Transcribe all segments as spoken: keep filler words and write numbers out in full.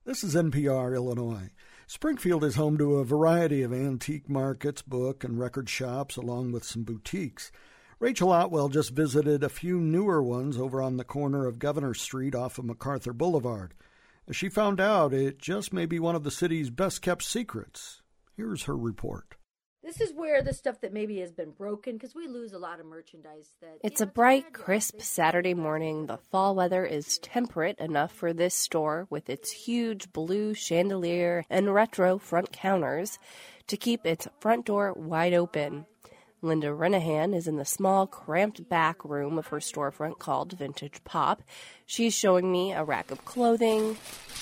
This is N P R Illinois. Springfield is home to a variety of antique markets, book and record shops, along with some boutiques. Rachel Otwell just visited a few newer ones over on the corner of Governor Street off of MacArthur Boulevard. She found out it just may be one of the city's best-kept secrets. Here's her report. This is where the stuff that maybe has been broken, because we lose a lot of merchandise. That It's a bright, crisp Saturday morning. The fall weather is temperate enough for this store, with its huge blue chandelier and retro front counters, to keep its front door wide open. Linda Renahan is in the small, cramped back room of her storefront called Vintage Pop. She's showing me a rack of clothing.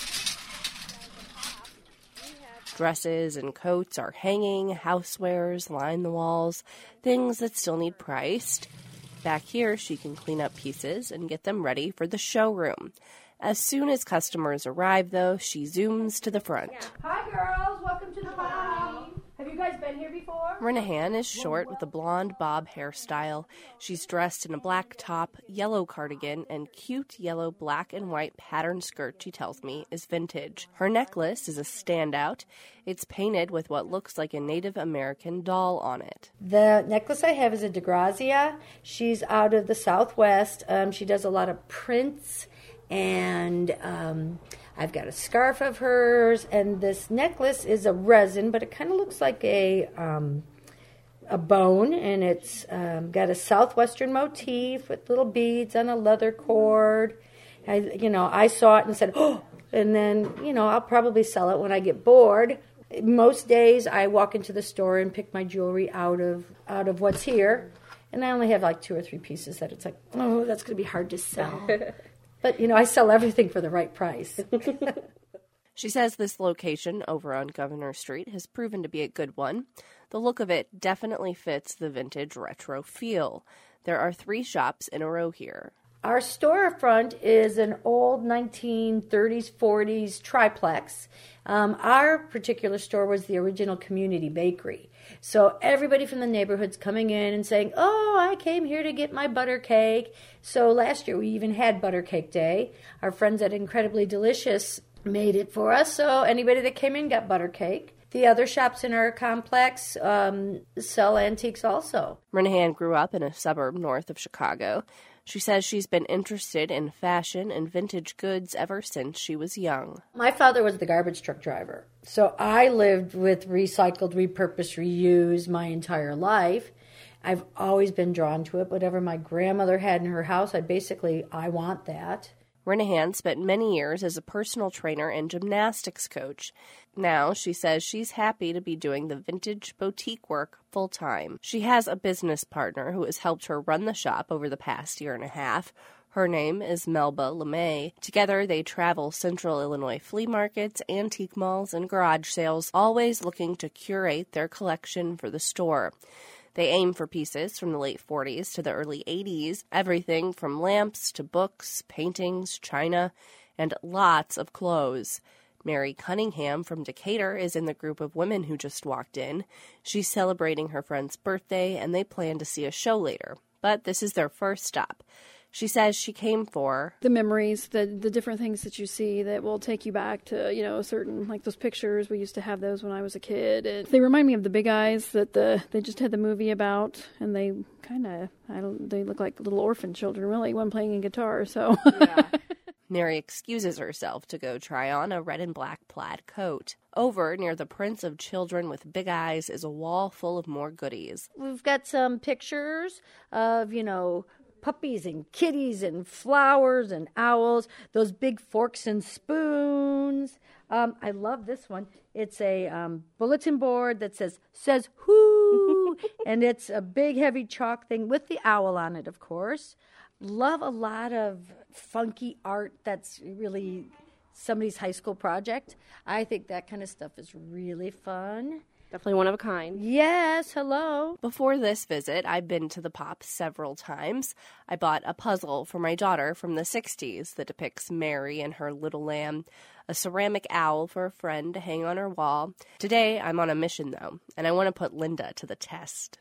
Dresses and coats are hanging, housewares line the walls, things that still need priced. Back here, she can clean up pieces and get them ready for the showroom. As soon as customers arrive, though, she zooms to the front. Hi, girls. Welcome to the pop. Have you guys been here before? Renahan is short with a blonde bob hairstyle. She's dressed in a black top, yellow cardigan, and cute yellow black and white patterned skirt she tells me is vintage. Her necklace is a standout. It's painted with what looks like a Native American doll on it. The necklace I have is a DeGrazia. She's out of the Southwest. Um, she does a lot of prints, and um, I've got a scarf of hers, and this necklace is a resin, but it kind of looks like a um, a bone, and it's um, got a southwestern motif with little beads on a leather cord. I, you know, I saw it and said, oh, and then, you know, I'll probably sell it when I get bored. Most days I walk into the store and pick my jewelry out of out of what's here, and I only have like two or three pieces that it's like, oh, that's going to be hard to sell. But, you know, I sell everything for the right price. She says this location over on Governor Street has proven to be a good one. The look of it definitely fits the vintage retro feel. There are three shops in a row here. Our storefront is an old nineteen thirties, forties triplex. Um, our particular store was the original community bakery. So everybody from the neighborhood's coming in and saying, oh, I came here to get my butter cake. So last year we even had Butter Cake Day. Our friends at Incredibly Delicious made it for us, so anybody that came in got butter cake. The other shops in our complex um, sell antiques also. Renahan grew up in a suburb north of Chicago. She says she's been interested in fashion and vintage goods ever since she was young. My father was the garbage truck driver, so I lived with recycled, repurposed, reused my entire life. I've always been drawn to it. Whatever my grandmother had in her house, I basically, I want that. Renahan spent many years as a personal trainer and gymnastics coach. Now, she says she's happy to be doing the vintage boutique work full-time. She has a business partner who has helped her run the shop over the past year and a half. Her name is Melba LeMay. Together, they travel central Illinois flea markets, antique malls, and garage sales, always looking to curate their collection for the store. They aim for pieces from the late forties to the early eighties, everything from lamps to books, paintings, china, and lots of clothes. Mary Cunningham from Decatur is in the group of women who just walked in. She's celebrating her friend's birthday, and they plan to see a show later. But this is their first stop. She says she came for the memories, the the different things that you see that will take you back to, you know, certain, like those pictures. We used to have those when I was a kid. And they remind me of the Big Eyes that the they just had the movie about, and they kind of, I don't, they look like little orphan children, really, one playing a guitar, so. Yeah. Mary excuses herself to go try on a red and black plaid coat. Over near the Prince of Children with Big Eyes is a wall full of more goodies. We've got some pictures of, you know, puppies and kitties and flowers and owls, those big forks and spoons. Um, I love this one. It's a um, bulletin board that says, says whoo, and it's a big heavy chalk thing with the owl on it, of course. Love a lot of funky art that's really somebody's high school project. I think that kind of stuff is really fun. Definitely one of a kind. Yes, hello. Before this visit, I've been to the Pop several times. I bought a puzzle for my daughter from the sixties that depicts Mary and her little lamb, a ceramic owl for a friend to hang on her wall. Today, I'm on a mission, though, and I want to put Linda to the test.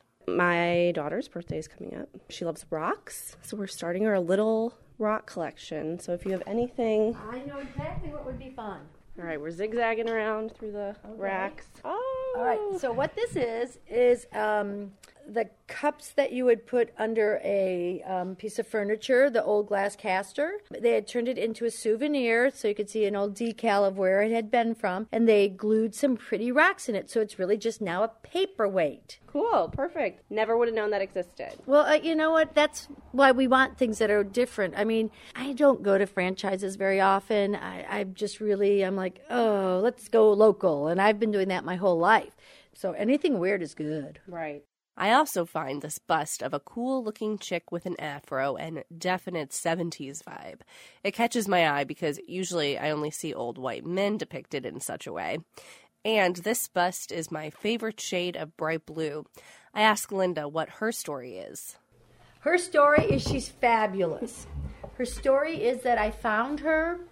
My daughter's birthday is coming up. She loves rocks, so we're starting our little rock collection. So if you have anything... I know exactly what would be fun. All right, we're zigzagging around through the Okay. racks. Oh. All right, so what this is, is um, the cups that you would put under a um, piece of furniture, the old glass caster. They had turned it into a souvenir, so you could see an old decal of where it had been from, and they glued some pretty rocks in it, so it's really just now a paperweight. Cool, perfect. Never would have known that existed. Well, uh, you know what? That's why we want things that are different. I mean, I don't go to franchises very often. I, I'm just really, I'm like, oh, let's go local. And I've been doing that my whole life. So anything weird is good. Right. I also find this bust of a cool-looking chick with an afro and definite seventies vibe. It catches my eye because usually I only see old white men depicted in such a way. And this bust is my favorite shade of bright blue. I ask Linda what her story is. Her story is she's fabulous. Her story is that I found her,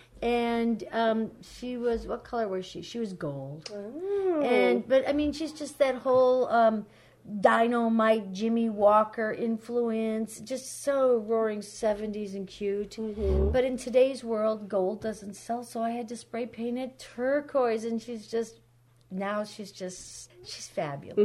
and um, she was, what color was she? She was gold. Oh. And but I mean, she's just that whole um, Dynamite, Jimmy Walker influence, just so roaring seventies and cute. Mm-hmm. But in today's world, gold doesn't sell, so I had to spray paint it turquoise, and she's just, now she's just, she's fabulous.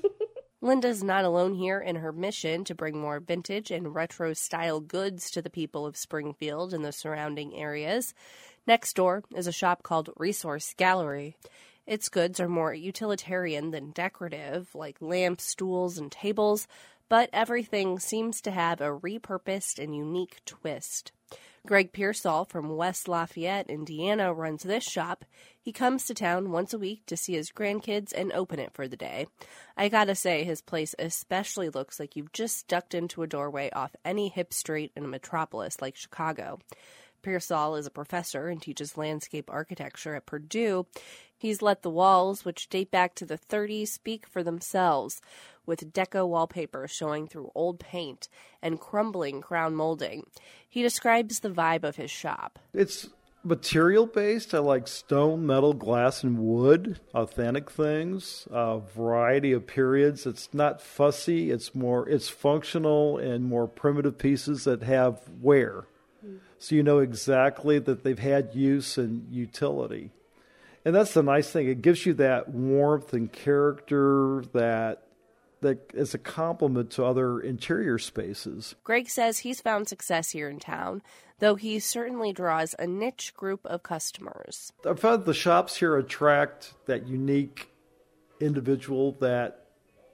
Linda's not alone here in her mission to bring more vintage and retro-style goods to the people of Springfield and the surrounding areas. Next door is a shop called Resource Gallery. Its goods are more utilitarian than decorative, like lamps, stools, and tables, but everything seems to have a repurposed and unique twist. Greg Pearsall from West Lafayette, Indiana, runs this shop. He comes to town once a week to see his grandkids and open it for the day. I gotta say, his place especially looks like you've just ducked into a doorway off any hip street in a metropolis like Chicago. Pearsall is a professor and teaches landscape architecture at Purdue. He's let the walls, which date back to the thirties, speak for themselves, with deco wallpaper showing through old paint and crumbling crown molding. He describes the vibe of his shop. It's material-based. I like stone, metal, glass, and wood, authentic things, a variety of periods. It's not fussy. It's more, it's functional and more primitive pieces that have wear. So you know exactly that they've had use and utility. And that's the nice thing. It gives you that warmth and character that that is a complement to other interior spaces. Greg says he's found success here in town, though he certainly draws a niche group of customers. I've found the shops here attract that unique individual that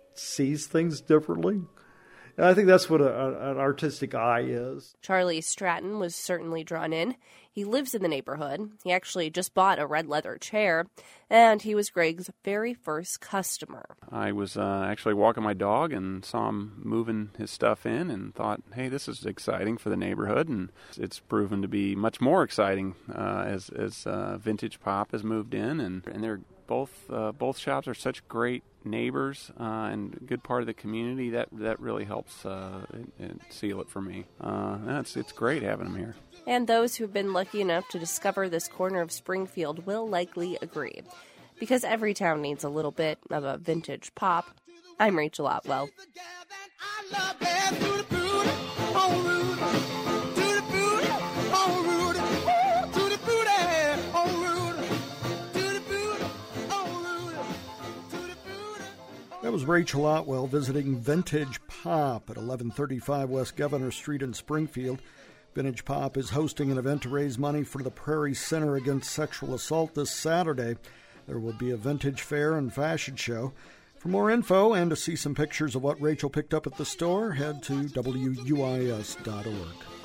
sees things differently. And I think that's what a, a, an artistic eye is. Charlie Stratton was certainly drawn in. He lives in the neighborhood. He actually just bought a red leather chair, and he was Greg's very first customer. I was uh, actually walking my dog and saw him moving his stuff in and thought, hey, this is exciting for the neighborhood. And it's proven to be much more exciting uh, as, as uh, Vintage Pop has moved in. And, and they're both uh, both shops are such great neighbors uh, and a good part of the community. That that really helps uh, and, and seal it for me. Uh, it's, it's great having them here. And those who've been lucky enough to discover this corner of Springfield will likely agree. Because every town needs a little bit of a vintage pop. I'm Rachel Otwell. That was Rachel Otwell visiting Vintage Pop at eleven thirty-five West Governor Street in Springfield. Vintage Pop is hosting an event to raise money for the Prairie Center Against Sexual Assault this Saturday. There will be a vintage fair and fashion show. For more info and to see some pictures of what Rachel picked up at the store, head to W U I S dot org.